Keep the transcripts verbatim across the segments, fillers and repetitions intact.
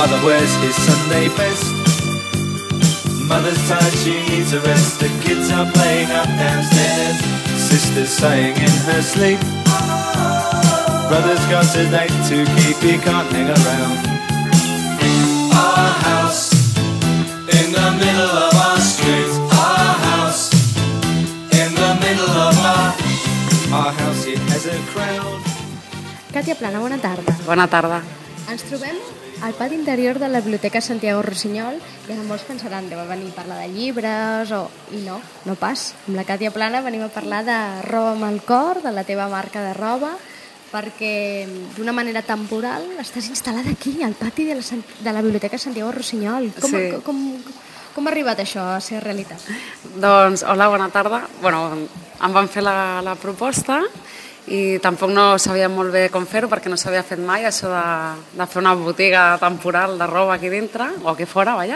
Father wears his Sunday best. Mother's tired, she needs a rest. The kids are playing up downstairs. Sister's sighing in her sleep. Brother's got a date to keep, he can't hang around. Our house in the middle of our street. Our house in the middle of our Our house, it has a crowd. Càtia Plana, bona tarda. Bona tarda. Ens trobem al pati interior de la Biblioteca Santiago Rossinyol i ara molts pensaran que va venir a parlar de llibres o... i no, no pas. Amb la Càtia Plana venim a parlar de roba amb el cor, de la teva marca de roba, perquè d'una manera temporal estàs instal·lada aquí, al pati de la, de la Biblioteca Santiago Rossinyol. Com, sí. com, com, com ha arribat això a ser realitat? Doncs, hola, bona tarda. Bueno, em van fer la, la proposta i tampoc no sabia molt bé com fer-ho perquè no s'havia fet mai això de, de fer una botiga temporal de roba aquí dintre, o aquí fora, vaja.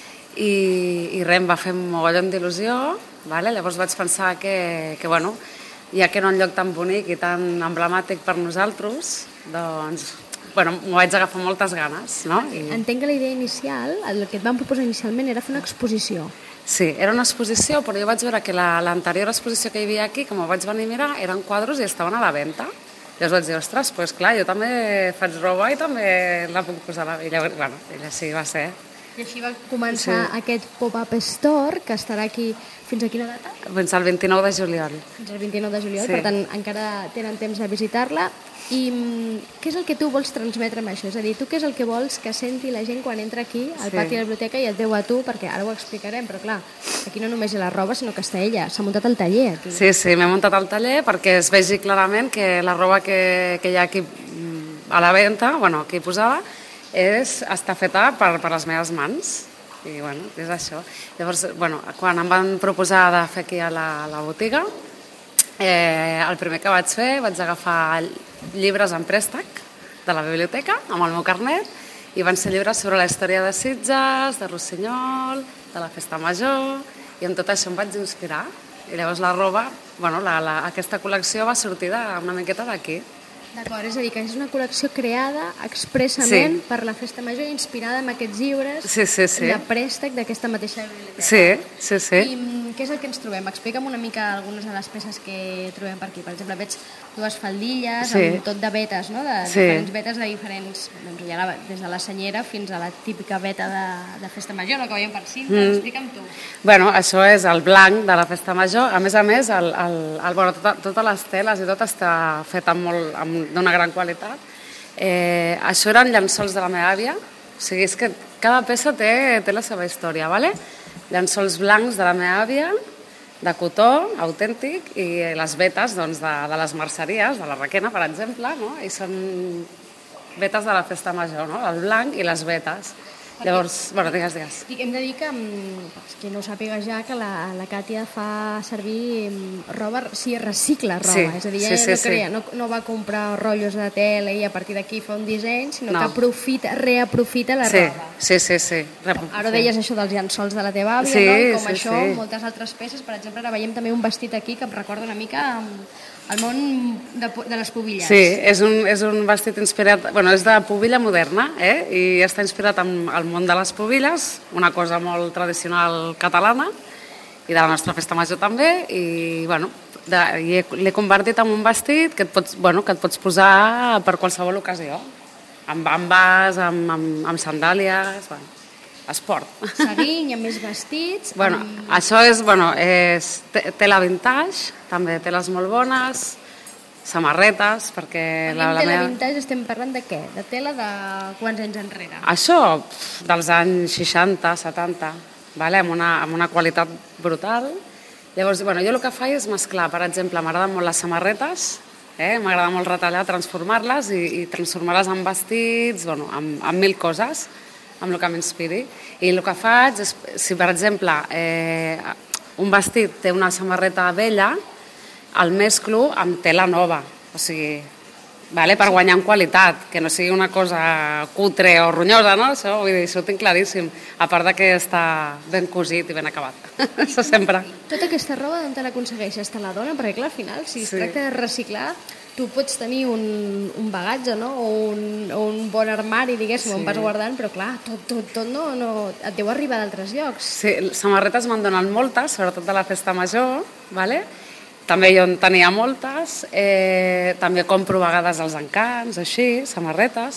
I, i res, em va fer un mogollon d'il·lusió, vale? Llavors vaig pensar que, que bueno, ja que era un lloc tan bonic i tan emblemàtic per nosaltres, doncs, bueno, m'ho vaig agafar moltes ganes, no? I... Entenc que la idea inicial, el que et van proposar inicialment era fer una exposició. Sí, era una exposició, però jo vaig veure que l'anterior la, exposició que hi havia aquí, com ho vaig venir a mirar, eren quadros i estaven a la venda. Llavors vaig dir, ostres, doncs clar, jo també faig roba i també la puc posar a la... I llavors, bueno, i així va ser. I així va començar sí. aquest pop-up store, que estarà aquí fins a quina data? Fins al vint-i-nou de juliol. Fins al vint-i-nou de juliol, sí. Per tant, encara tenen temps de visitar-la. I què és el que tu vols transmetre amb això? És a dir, tu què és el que vols que senti la gent quan entra aquí al sí. pati de la biblioteca i et veu a tu, perquè ara ho explicarem, però clar, aquí no només hi ha la roba, sinó que està ella. S'ha muntat el taller aquí. Sí, sí, m'he muntat el taller perquè es vegi clarament que la roba que, que hi ha aquí a la venda, bueno, aquí posada, és, està feta per, per les meves mans. I bueno, és això. Llavors, bueno, quan em van proposar de fer aquí a la, a la botiga, eh, el primer que vaig fer, vaig agafar llibres en préstec de la biblioteca amb el meu carnet i van ser llibres sobre la història de Sitges, de Rossinyol, de la Festa Major, i amb tot això em vaig inspirar. I llavors la roba, bueno, la, la, aquesta col·lecció va sortir de, una miqueta d'aquí. D'acord, és a dir, que és una col·lecció creada expressament sí. per la Festa Major, inspirada en aquests llibres sí, sí, sí. de préstec d'aquesta mateixa biblioteca. Sí, sí, sí. I què és el que ens trobem? Explica'm una mica algunes de les peces que trobem per aquí. Per exemple, veig dues faldilles sí. amb tot de vetes, no? De sí. diferents vetes de diferents... Doncs hi ha la, des de la senyera fins a la típica veta de, de Festa Major, no? Que veiem per cinta. Mm. Explica'm tu. Bueno, això és el blanc de la Festa Major. A més a més, el, el, el, bueno, tota, totes les teles i tot està fet amb molt, amb, d'una gran qualitat. Eh, això eren llençols de la meva àvia. O sigui, és que cada peça té, té la seva història, ¿vale? Llençols blancs de la meva àvia, de cotó, autèntic, i les vetes doncs, de, de les merceries, de la Requena, per exemple, no? I són vetes de la Festa Major, no? El blanc i les vetes. Llavors, bueno, digues, digues. I hem de dir que, qui no ho sàpiga ja, que la, la Càtia fa servir roba, sí, recicla roba, sí, és a dir, sí, ella sí, no, sí. crea, no, no va comprar rotllos de tela i a partir d'aquí fa un disseny, sinó no. que aprofita, reaprofita la sí, roba. Sí, sí, sí. Rep Ara sí. deies això dels llençols de la teva àvia, sí, no? I com sí, això, sí. moltes altres peces, per exemple, ara veiem també un vestit aquí que em recorda una mica el món de, de les pubilles. Sí, és un, és un vestit inspirat, bueno, és de pubilla moderna, eh? I està inspirat en el món de les pubilles, una cosa molt tradicional catalana, i de la nostra Festa Major també, i bueno, l'he convertit en un vestit que et pots, bueno, que et pots posar per qualsevol ocasió, amb bambes, amb, amb, amb sandàlies, bueno, esport. Seguint, hi ha més vestits. Bueno, amb... això és, bueno, és tela vintage, també teles molt bones, samarretes, perquè... La, la tela meva... vintage estem parlant de què? De tela de quants anys enrere? Això, pf, dels anys seixanta, setanta, vale? amb, una, amb una qualitat brutal. Llavors, bueno, jo el que faig és mesclar, per exemple, m'agraden molt les samarretes, eh? M'agrada molt retallar, transformar-les i, i transformar-les en vestits, bueno, amb, amb mil coses, amb el que m'inspiri. I el que faig és, si per exemple eh, un vestit té una samarreta vella, el mesclo amb tela nova, o sigui, vale, per guanyar en qualitat, que no sigui una cosa cutre o ronyosa, no? Això, vull dir, això ho tinc claríssim, a part de que està ben cosit i ben acabat. Això sempre. Tota aquesta roba d'on te l'aconsegueixes? Te la dona? Perquè clar, al final, si es sí. tracta de reciclar, tu pots tenir un, un bagatge, no? O un, o un bon armari, diguéssim, sí. on vas guardant, però clar, tot, tot, tot no, no, et deu arribar d'altres llocs. Sí, samarretes m'han donat moltes, sobretot de la festa major, ¿vale? També jo en tenia moltes, eh, també compro a vegades els encants, així, samarretes,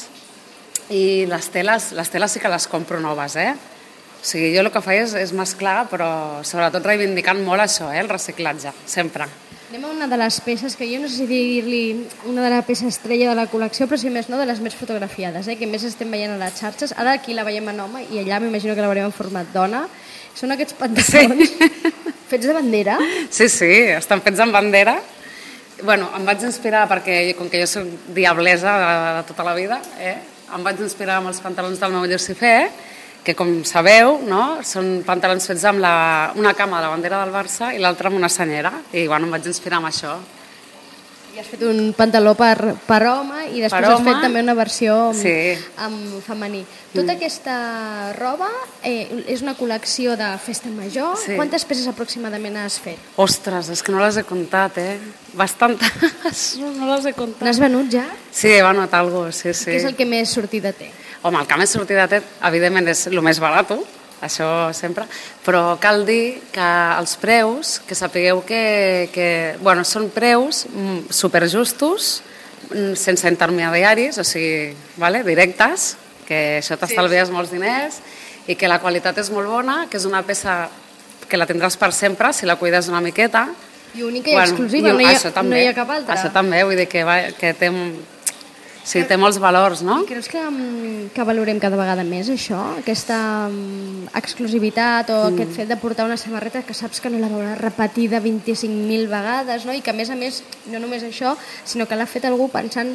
i les teles, les teles sí que les compro noves, eh? O sigui, jo el que faig és, és mesclar, però sobretot reivindicant molt això, eh? El reciclatge, sempre. Anem a una de les peces que jo no sé si dir-li una de la peça estrella de la col·lecció, però si més no, de les més fotografiades, eh? Que més estem veient a les xarxes. Ara aquí la veiem en home i allà m'imagino que la veurem en format dona. Són aquests pantalons sí. fets de bandera. Sí, sí, estan fets en bandera. Bueno, em vaig inspirar perquè, com que jo soc diablesa de, de tota la vida, eh? em vaig inspirar amb els pantalons del meu Lucifer, que com sabeu, no? Són pantalons fets amb la, una cama de la bandera del Barça i l'altra amb una senyera, i bueno, em vaig inspirar amb això. I has fet un pantaló per, per home i després per has home, fet també una versió sí. amb femení. Tota mm. aquesta roba eh, és una col·lecció de festa major. Sí. Quantes peces aproximadament has fet? Ostres, és que no les he comptat, eh? Bastantes, no les he comptat. N'has venut ja? Sí, he venut alguna cosa, sí, sí. Què és el que més sortida té? Home, el que més sortida té, evidentment, és el més barat, això sempre, però cal dir que els preus, que sapigueu que, que bueno, són preus superjustos, sense intermediaris, o sigui, vale, directes, que això t'estalvies sí, sí. molts diners, i que la qualitat és molt bona, que és una peça que la tindràs per sempre si la cuides una miqueta. I única i bueno, exclusiva, no hi, ha, també, no hi ha cap altra. Això també, vull dir que, va, que té... Sí, té molts valors, no? I creus que, que valorem cada vegada més això? Aquesta um, exclusivitat o mm. aquest fet de portar una samarreta que saps que no la veuràs repetida vint-i-cinc mil vegades, no? I que a més a més, no només això, sinó que l'ha fet algú pensant,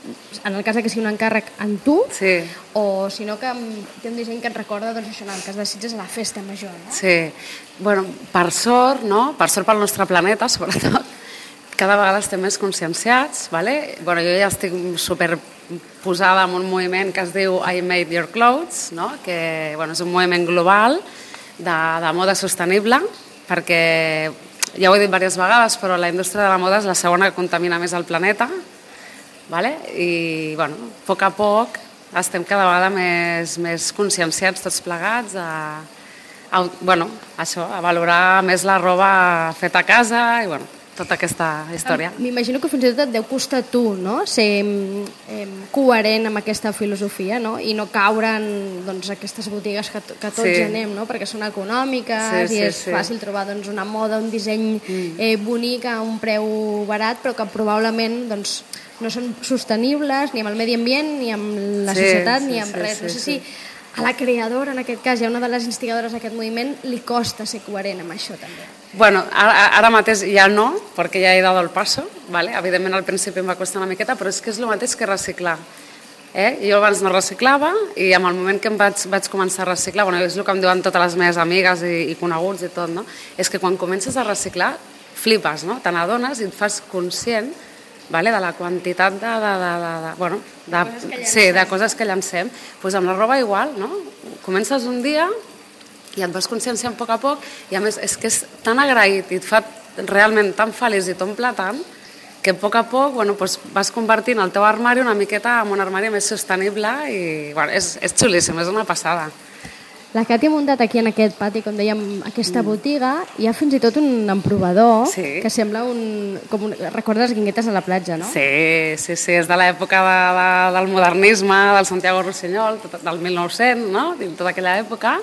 en el cas que sigui un encàrrec en tu, sí. o sinó que té un disseny que et recorda, doncs això, en el cas de Sitges, a la festa major, no? Sí. Bueno, per sort, no? Per sort pel nostre planeta, sobretot, cada vegada estem més conscienciats, ¿vale? Bueno, jo ja estic super posada en un moviment que es diu I Made Your Clothes, no? Que bueno, és un moviment global de, de moda sostenible, perquè ja ho he dit diverses vegades, però la indústria de la moda és la segona que contamina més el planeta, ¿vale? I bueno, a poc a poc estem cada vegada més, més conscienciats tots plegats a, a, bueno, això, a valorar més la roba feta a casa i bueno, tota aquesta història. M'imagino que fins i tot et deu costar tu, no? Ser eh, coherent amb aquesta filosofia, no? I no caure en doncs, aquestes botigues que, que tots sí. anem, no? Perquè són econòmiques sí, sí, i és sí. fàcil trobar doncs, una moda, un disseny mm. eh, bonic a un preu barat, però que probablement doncs, no són sostenibles ni amb el medi ambient, ni amb la sí, societat, sí, ni amb sí, res. No sé sí, si sí. a la creadora, en aquest cas, hi ha una de les instigadores d'aquest moviment, li costa ser coherent amb això també. Bueno, ara, ara mateix ja no, perquè ja he dado el passo, ¿vale? Evidentment al principi em va costar una miqueta, però és que és el mateix que reciclar. Eh? Jo abans no reciclava i en el moment que em vaig, vaig començar a reciclar, bueno, és el que em diuen totes les meves amigues i, i coneguts i tot, no? És que quan comences a reciclar flipes, no? Te n'adones i et fas conscient, vale? De la quantitat de, de, de, de, de, bueno, de, de, sí, de coses que llancem. Pues amb la roba igual, no? Comences un dia i et vas conscienciant a poc a poc i a més és que és tan agraït i et fa realment tan feliç i t'omple tant que a poc a poc bueno, pues vas convertint el teu armari una miqueta en un armari més sostenible i bueno, és, és xulíssim, és una passada. La Cati ha muntat aquí en aquest pati, com dèiem, aquesta botiga, hi ha fins i tot un emprovador sí. que sembla un... Com un recorda les guinguetes a la platja, no? Sí, sí, sí, és de l'època de, de, del modernisme, del Santiago Rossinyol, del mil nou-cents, no? De tota aquella època.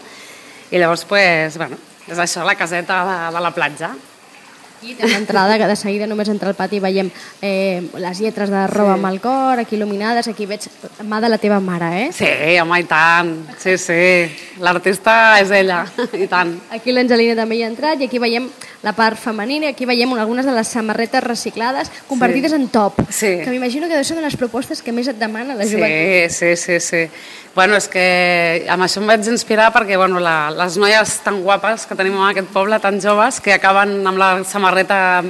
I llavors, pues, bueno, és això, la caseta de, de la platja. Aquí té una entrada que de seguida només entre al pati veiem eh, les lletres de roba sí. amb el cor, aquí il·luminades, aquí veig mà de la teva mare, eh? Sí, home, i tant, sí, sí, l'artista és ella, i tant. Aquí l'Angelina també hi ha entrat i aquí veiem la part femenina i aquí veiem algunes de les samarretes reciclades convertides sí. en top, sí. que m'imagino que són de les propostes que més et demana la joventut. Sí, sí, sí, sí. Bueno, és que amb això em vaig inspirar perquè bueno, la, les noies tan guapes que tenim en aquest poble, tan joves, que acaben amb la samarreta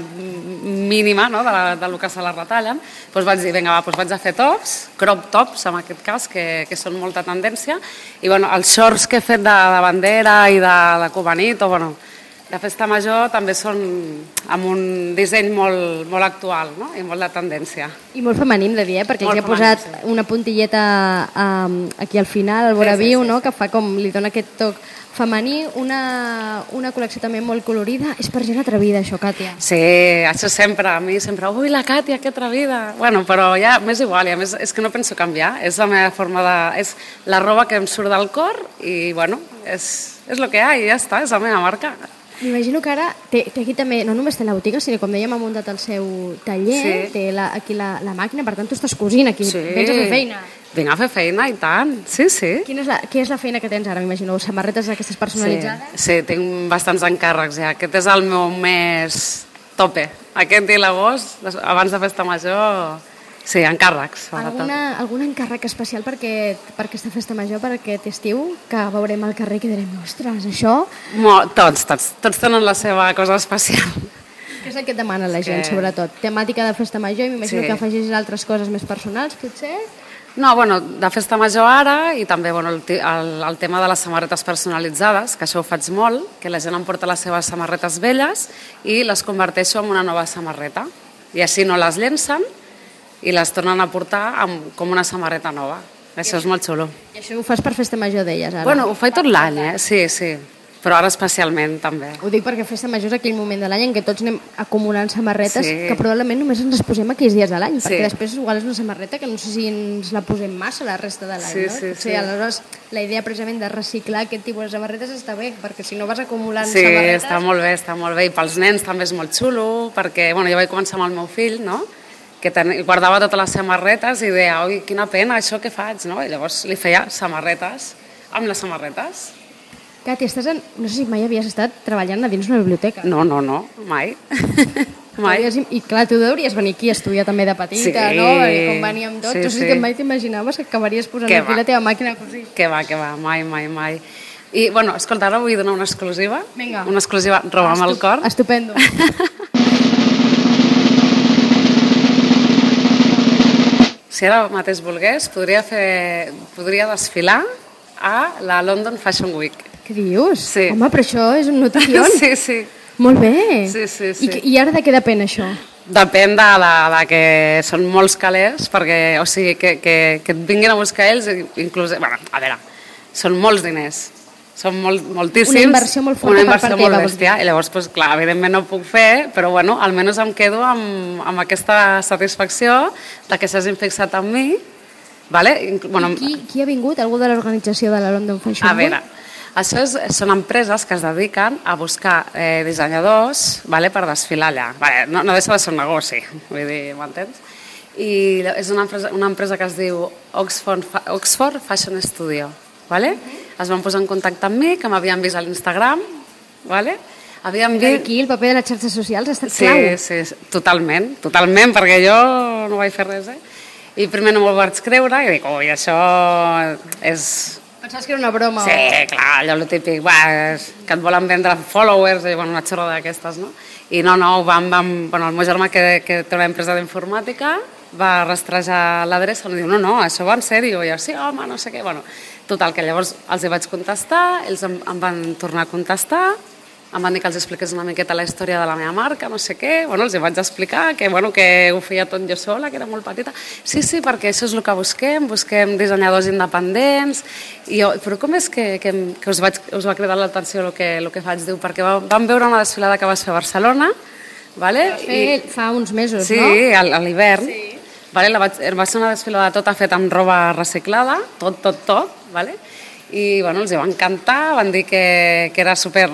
mínima no, de, la, de lo que se la retallen, doncs vaig dir, vinga, va, doncs vaig a fer tops, crop tops en aquest cas, que, que són molta tendència, i bueno, els shorts que he fet de, de bandera i de, de cubanito, bueno, de festa major també són amb un disseny molt, molt actual, no? I molt de tendència. I molt femení, hem de dir, eh? Perquè Molt els he femení, posat sí. una puntilleta um, aquí al final, al vora Sí, sí, viu, sí, no? Que fa com, li dona aquest toc femení, una, una col·lecció també molt colorida. És per gent atrevida, això, Càtia. Sí, això sempre, a mi sempre, ui, la Càtia, que atrevida. Bueno, però ja m'és igual, i a més és que no penso canviar, és la meva forma de... és la roba que em surt del cor i, bueno, és, és el que hi ha i ja està, és la meva marca. M'imagino que ara té, té aquí també, no només té la botiga, sinó com dèiem, ha muntat el seu taller, Sí. té la, aquí la, la màquina, per tant tu estàs cosint aquí, Sí. vens a fer feina. Vinc a fer feina, i tant, sí, sí. Quina és la, què és la feina que tens ara, m'imagino? Samarretes d'aquestes personalitzades? Sí, sí, tinc bastants encàrrecs ja. Aquest és el meu més tope. Aquest i l'agost, abans de festa major, sí, encàrrecs. Alguna, algun encàrrec especial perquè, per aquesta festa major, per aquest estiu, que veurem al carrer i que direm, ostres, això... Mo, tots, tots, tots tenen la seva cosa especial. Què és el que et demana la gent, Que- sobretot? Temàtica de festa major, i m'imagino Sí. que afegis altres coses més personals, potser? No, bueno, de festa major ara i també bueno, el, ti- el, el tema de les samarretes personalitzades, que això ho faig molt, que la gent em porta les seves samarretes velles i les converteixo en una nova samarreta. I així no les llencen i les tornen a portar amb, com una samarreta nova. Això és molt xulo. I això ho fas per festa major, deies, ara. Bueno, ho faig tot l'any, eh? Sí, sí. Però ara especialment, també. Ho dic perquè festa major és aquell moment de l'any en què tots anem acumulant samarretes Sí. que probablement només ens les posem aquells dies de l'any, Sí. perquè després igual és una samarreta que no sé si ens la posem massa la resta de l'any, Sí, no? sí, Potser sí. aleshores la idea precisament de reciclar aquest tipus de samarretes està bé, perquè si no vas acumulant Sí, samarretes... està molt bé, està molt bé. I pels nens també és molt xulo, perquè bueno, jo vaig començar amb el meu fill, no? Que ten... guardava totes les samarretes i deia, ui, quina pena, això què faig, no? I llavors li feia samarretes amb les samarretes. Cati, estàs en... no sé si mai havies estat treballant a dins una biblioteca. No, no, no, mai. mai. Hauries- I clar, tu devries venir aquí a estudiar també de petita, Sí. no? Perquè com veníem tots, Sí, no sé si sí. mai t'imaginaves que acabaries posant Què aquí va? la teva màquina a cosir. Que va, que va, mai, mai, mai. I, bueno, escolta, ara vull donar una exclusiva. Vinga. Una exclusiva, roba amb el cor. Estupendo. Si ara mateix volgués, podria, fer, podria desfilar a la London Fashion Week. Què dius? Sí. Home, però això és un notició. Sí, sí. Molt bé. Sí, sí, sí. I, que- I ara de què depèn això? Depèn de, de, de que són molts calés, perquè, o sigui, que, que, que et vinguin a buscar ells, inclús, bueno, a veure, són molts diners, són molt, moltíssims. Una inversió molt forta una per inversió part molt teva, vols bèstia, i llavors, doncs, clar, evidentment no ho puc fer, però, bueno, almenys em quedo amb, amb aquesta satisfacció de que s'hagin fixat en mi, vale? Inclu- bueno, I qui, qui ha vingut? Algú de l'organització de la London Fashion a Week? veure, això és, són empreses que es dediquen a buscar eh, dissenyadors, vale, per desfilar allà. Vale, no, no deixa de ser un negoci, vull dir, m'entens? I és una empresa, una empresa que es diu Oxford, Fa- Oxford Fashion Studio. Vale? Es van posar en contacte amb mi, que m'havien vist a l'Instagram. Vale? Havien És a dir, vist... aquí el paper de les xarxes socials ha estat Sí, clau. sí, sí, totalment, totalment, perquè jo no vaig fer res, eh? I primer no m'ho vaig creure i dic, ui, això és... Pensaves que era una broma. Sí, clar, allò el típic, va, és que et volen vendre followers i bueno, una xorrada d'aquestes, no? I no, no, vam, vam, bueno, el meu germà que, que té una empresa d'informàtica va rastrejar l'adreça i em diu, no, no, això va en sèrio. I jo, sí, home, no sé què, bueno, total, que llavors els hi vaig contestar, ells em, em van tornar a contestar, em van dir que els expliqués una miqueta la història de la meva marca, no sé què, bueno, els hi vaig explicar que, bueno, que ho feia tot jo sola, que era molt petita. Sí, sí, perquè això és el que busquem, busquem dissenyadors independents, i jo, però com és que, que, que us, vaig, us va cridar l'atenció el que, el que faig? Diu, perquè va- vam veure una desfilada que vas fer a Barcelona, vale? Va fer fa uns mesos, Sí, no? a, a l'hivern. Sí. Vale, la vaig, va ser una desfilada tota feta amb roba reciclada, tot, tot, tot, vale? I bueno, els hi va encantar, van dir que, que era super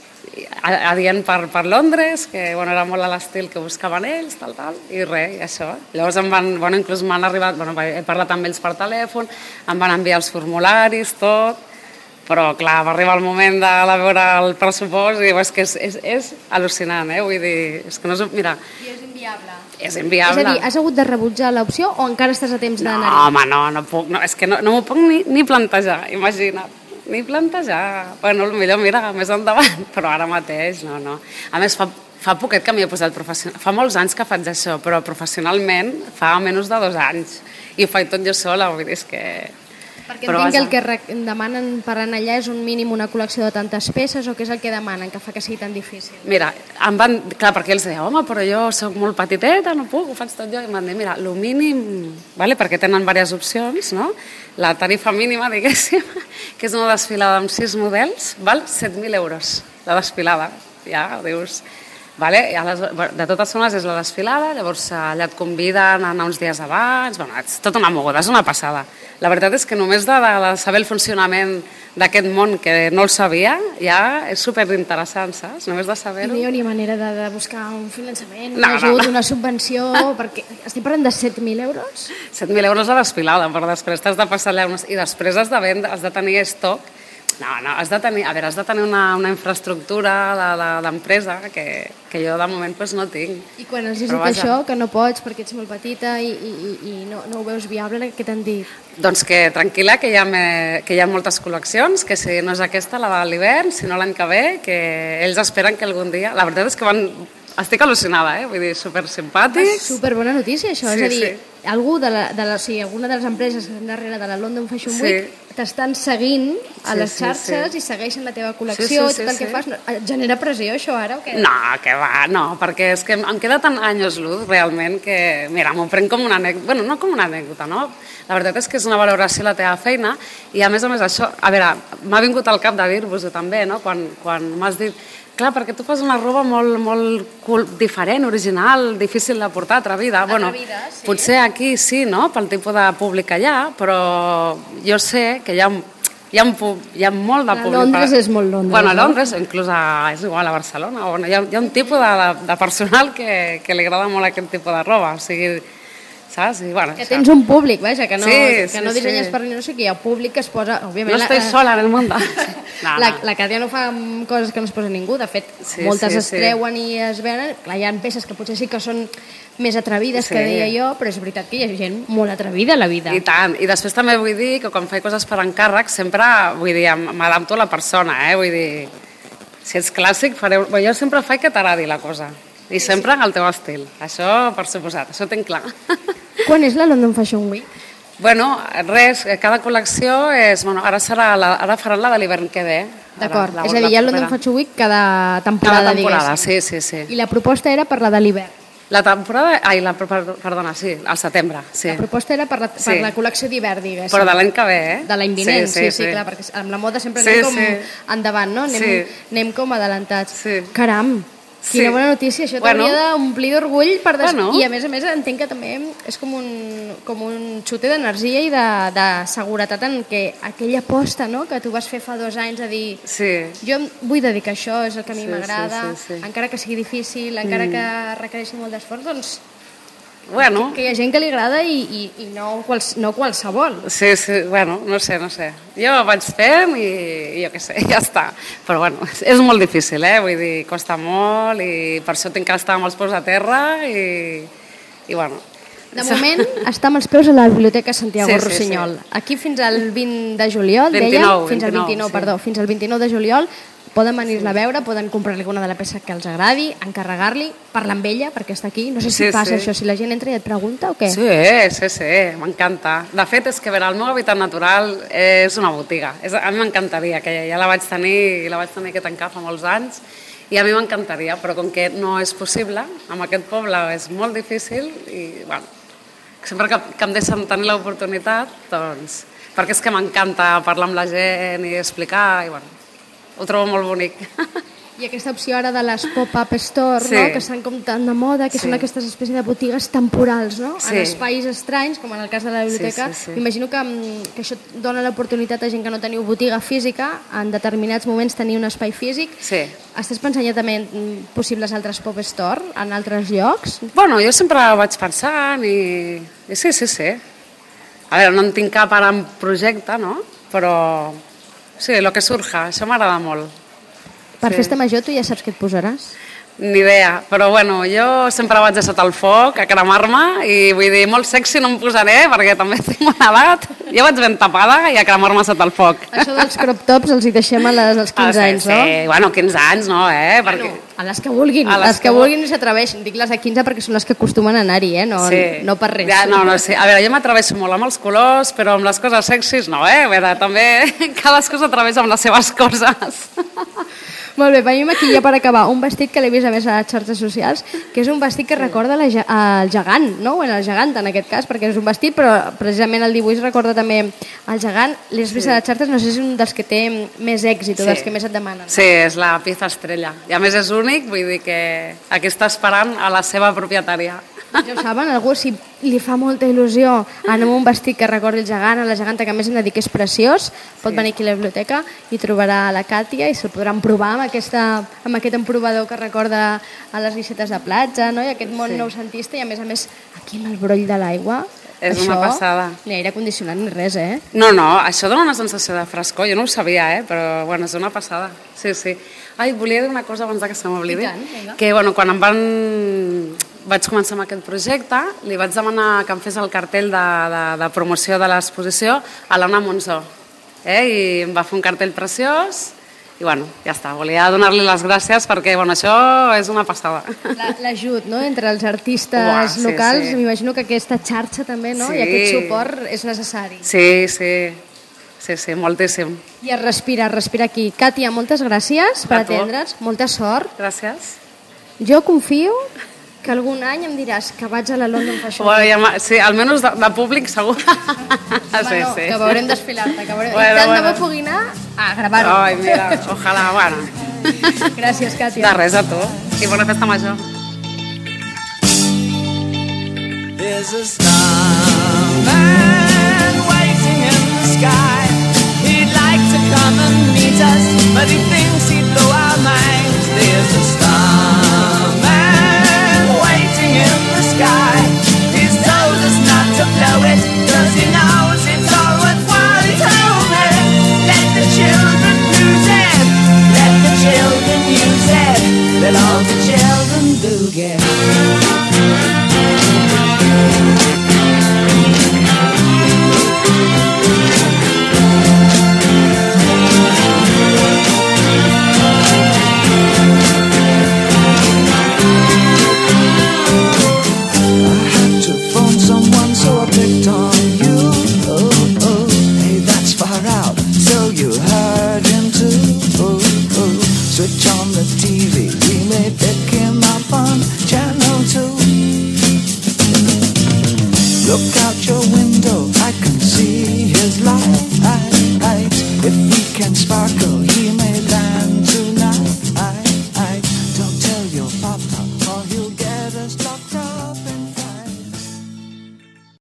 adient per, per Londres, que bueno, era molt a l'estil que buscaven ells, tal, tal, i res, i això. Llavors em van, bueno, inclús m'han arribat, bueno, he parlat amb ells per telèfon, em van enviar els formularis, tot, però clar, va arribar el moment de, de veure el pressupost i és que és, és, és al·lucinant, eh? Vull dir, és que no és... Mira, I és inviable. és inviable. És a dir, has hagut de rebutjar l'opció o encara estàs a temps No, d'anar-hi? home, no, no puc, no, és que no, no m'ho puc ni, ni plantejar, imagina't, ni plantejar. Bueno, millor, mira, més endavant, però ara mateix, no, no. A més, fa, fa poquet que m'hi he posat professional, fa molts anys que faig això, però professionalment fa menys de dos anys, i ho faig tot jo sola, vull dir, és que... Perquè entenc que el que re- demanen per anar allà és un mínim una col·lecció de tantes peces, o què és el que demanen que fa que sigui tan difícil? Mira, em van... Clar, perquè ells deien, home, però jo soc molt petiteta, no puc, ho faig tot jo. I em van dir, mira, el mínim... Vale? Perquè tenen diverses opcions, no? La tarifa mínima, diguéssim, que és una desfilada amb sis models, val set mil euros, la desfilada. Ja, dius... Vale? I les, de totes formes és la desfilada, llavors allà et conviden a anar uns dies abans, bueno, és tota una moguda, és una passada. La veritat és que només de, de saber el funcionament d'aquest món, que no el sabia, ja és superinteressant, saps? Només de I saber-ho. no hi hauria manera de, de buscar un finançament, un No, no, ajut, no. una subvenció, perquè estic parlant de set mil euros? set mil euros la desfilada, però després t'has de passar allà unes... I després has de vendre, has de tenir estoc. No, no, has de tenir, a veure, has de tenir una, una infraestructura d'empresa de, de, que, que jo de moment pues, no tinc. I quan has dit Però vaja. això, que no pots perquè ets molt petita i, i, i- i no, no ho veus viable, què t'han dit? Doncs que tranquil·la, que hi, ha me, que hi ha moltes col·leccions, que si no és aquesta, la de l'hivern, si no l'any que ve, que ells esperen que algun dia... La veritat és que van... Estic al·lucinada, eh? Vull dir, supersimpàtics. Super bona notícia, això. Sí, és a dir, sí. algú de la, de la, o sigui, alguna de les empreses que estan darrere de la London Fashion Sí. Week t'estan seguint a Sí, les sí, xarxes sí. i segueixen la teva Sí, col·lecció sí, i tot sí, el que sí. fas. No, et genera pressió, això, ara, o què? No, que va, no, perquè és que em queda tan anys luz, realment, que, mira, m'ho prenc com una anècdota, bueno, no com una anècdota, no? La veritat és que és una valoració la teva feina i, a més a més, això, a veure, m'ha vingut al cap de dir-vos-ho també, no?, quan, quan m'has dit, clar, perquè tu fas una roba molt, molt cool, diferent, original, difícil de portar, atrevida. Bueno, sí. potser aquí sí, no?, pel tipus de públic que hi ha, però jo sé que hi ha hi ha, un, pu- hi ha molt de A públic. Londres per- és molt Londres, Bueno, a no? Londres, inclús a, és igual a Barcelona. Bueno, hi, ha, hi ha un tipus de, de, de personal que, que li agrada molt aquest tipus de roba. O sigui, saps? I, bueno, Que tens un públic, vaja, que no, Sí, que sí, no dissenyes sí. per no sé què, hi ha públic que es posa... Òbviament, no estoy la, sola en el mundo. No, la, no. la Càtia no fa mm, coses que no es posa ningú, de fet, Sí, moltes sí, es sí. treuen i es venen, clar, hi ha peces que potser sí que són més atrevides, Sí. que deia jo, però és veritat que hi ha gent molt atrevida a la vida. I tant. I després també vull dir que quan faig coses per encàrrec sempre, vull dir, em- m'adapto a la persona, eh? Vull dir, si ets clàssic, fareu... Bé, jo sempre faig que t'agradi la cosa. I sempre en el teu estil. Això, per suposat, això ho tinc clar. Quan és la London Fashion Week? Bueno, res, cada col·lecció és... Bueno, ara, serà la, ara faran la de l'hivern que ve. D'acord, Ara, la- és a dir, hi ha la London propera. Fashion Week cada temporada, Cada temporada, diguéssim. sí, sí, sí. I la proposta era per la de l'hivern. La temporada... Ai, la, per- perdona, sí, al setembre, sí. La proposta era per la, per Sí. la col·lecció d'hivern, diguéssim. Però de l'any que ve, eh? De l'any vinent, sí sí, sí, clar, perquè amb la moda sempre Sí, anem com sí. endavant, no? Anem, Sí. anem com adelantats. Sí. Caram, quina Sí. bona notícia, això Bueno. t'hauria d'omplir d'orgull per des... Bueno. I a més a més entenc que també és com un, com un xute d'energia i de, de seguretat en què aquella aposta, no?, que tu vas fer fa dos anys a dir Sí. jo em vull dedicar a això, és el que a mi Sí, m'agrada, sí, sí, sí. encara que sigui difícil, encara que requereixi molt d'esforç, doncs Bueno, que hi ha gent que li agrada i, i, i no, quals, no qualsevol. sí, sí, bueno, no sé, no sé. Jo vaig fent i, i jo què sé, ja està. Però bueno, és, és molt difícil, eh? Vull dir, costa molt i per això tinc que estar amb els peus a terra i, i bueno. De moment està amb els peus a la Biblioteca Santiago Sí, sí, Rossinyol. sí. Aquí fins al vint de juliol, vint-i-nou, deia, fins al vint-i-nou, vint-i-nou, sí. perdó, fins al vint-i-nou de juliol poden venir-la a veure, poden comprar-li alguna de la peça que els agradi, encarregar-li, parlar amb ella perquè està aquí. No sé si Sí, passa sí. això, si la gent entra i et pregunta o què? Sí, sí, sí, m'encanta. De fet, és que veure, el meu hàbitat natural és una botiga. És, a mi m'encantaria, que ja la vaig tenir, la vaig tenir que tancar fa molts anys, i a mi m'encantaria, però com que no és possible, amb aquest poble és molt difícil, i bueno, sempre que, que em deixen tenir l'oportunitat, doncs, perquè és que m'encanta parlar amb la gent i explicar, i bueno, ho trobo molt bonic. I aquesta opció ara de les pop-up store, Sí. no? Que estan com tan de moda, que Sí. són aquestes espècies de botigues temporals, no? Sí. En espais estranys, com en el cas de la biblioteca. Sí, sí, sí. M'imagino que, mm, que això dona l'oportunitat a gent que no teniu botiga física, en determinats moments tenir un espai físic. Sí. Estàs pensant ja també en mm, possibles altres pop store en altres llocs? Bueno, jo sempre vaig pensant i... i sí, sí, sí. A veure, no en tinc cap ara en projecte, no? Però sí, el que surja, això m'agrada molt. Per Sí. festa major tu ja saps què et posaràs? Ni idea, però bueno, jo sempre vaig a sota el foc, a cremar-me, i vull dir, molt sexy no em posaré, perquè també tinc una edat. Jo vaig ben tapada i a cremar-me sota el foc. Això dels crop tops els hi deixem a les, als quinze Ah, sí, anys, no? Sí, bueno, quinze anys no, eh? Perquè, A les que vulguin, A les, les que que vulguin i s'atreveixin. Dic les de quinze perquè són les que acostumen a anar-hi, eh? no, Sí. no per res. Ja, no, no, sí. A veure, jo m'atreveixo molt amb els colors, però amb les coses sexis no, eh? A veure, també cadascú s'atreveix amb les seves coses. Molt bé, veiem aquí ja per acabar un vestit que l'he vist a més a les xarxes socials, que és un vestit que recorda la, ge- el gegant, no? Bueno, el gegant en aquest cas, perquè és un vestit, però precisament el dibuix recorda també el gegant. L'has vist a les xarxes, no sé si és un dels que té més èxit o Sí. dels que més et demanen. Sí, és la pieza estrella. I a més és únic, vull dir que aquí està esperant a la seva propietària. Ja ho saben, algú si li fa molta il·lusió anar amb un vestit que recordi el gegant, a la geganta, que a més hem de dir que és preciós, pot Sí. venir aquí a la biblioteca i trobarà la Càtia i se'l podran provar amb, aquesta, amb aquest emprovador que recorda a les guixetes de platja, no? I aquest món Sí. noucentista, i a més a més aquí amb el broll de l'aigua. És això, una passada. Ni aire condicionat ni res, eh? No, no, això dona una sensació de frescor, jo no ho sabia, eh? Però bueno, és una passada. Sí, sí. Ai, volia dir una cosa abans que se m'oblidi. I tant, vinga. Que bueno, quan em van... vaig començar amb aquest projecte, li vaig demanar que em fes el cartell de, de, de promoció de l'exposició a l'Anna Monzó. Eh? I em va fer un cartell preciós i bueno, ja està, volia donar-li les gràcies perquè bueno, això és una passada. La- L'ajut, no?, entre els artistes Uah, sí, locals, sí. m'imagino que aquesta xarxa també, no?, Sí. i aquest suport és necessari. Sí, sí, sí, sí, moltíssim. I es respira, es respira aquí. Càtia, moltes gràcies per A tu. atendre'ns, molta sort. Gràcies. Jo confio que algun any em diràs que vaig a la London Fashion Bueno, Week. ja, m'ha- sí, almenys de, de públic segur. Home, sí, no, sí. que veurem desfilar-te. Que veurem... Bueno, I tant de bueno. bo pugui anar a gravar-ho. Ai, mira, ojalà, bueno. Gràcies, Càtia. De res a tu. I bona festa major. There's a starman waiting in the sky. He'd like to come and meet us, but he thinks he'd blow our minds. There's a starman waiting in the sky. He's told us not to blow it, cause he knows it's all worthwhile. He told me, let the children use it, let the children use it, let all the children boogie.